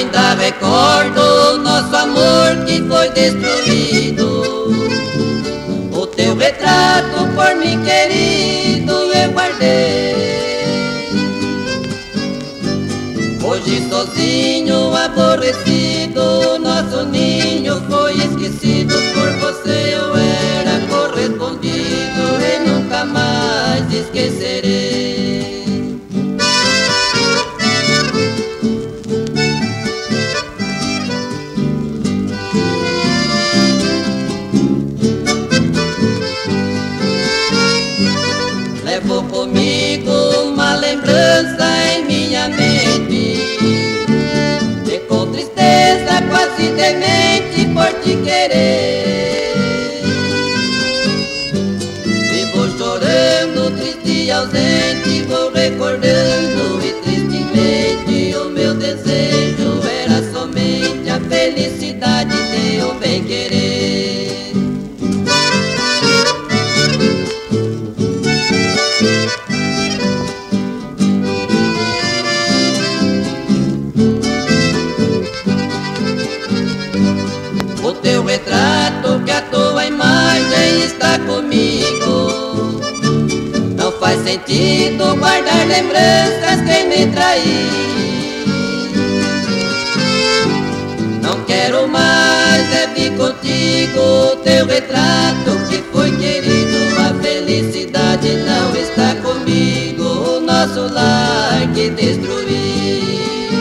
Ainda recordo nosso amor que foi destruído. O teu retrato por mim querido eu guardei. Hoje sozinho, aborrecido, nosso ninho foi esquecido. Por você eu era correspondido e nunca mais esquecerei. Levo comigo uma lembrança em minha mente, e com tristeza quase demente por te querer. Vivo chorando, triste e ausente, vou recordando e tristemente o meu desejo era somente a felicidade de um bem-querer. O teu retrato que a tua imagem está comigo. Não faz sentido guardar lembranças quem me traiu. Não quero mais vir contigo o teu retrato que foi querido. A felicidade não está comigo, o nosso lar que destruí.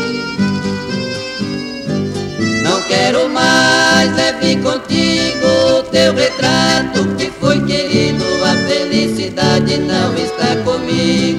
Não quero mais levar contigo o teu retrato que foi querido. A felicidade não está comigo.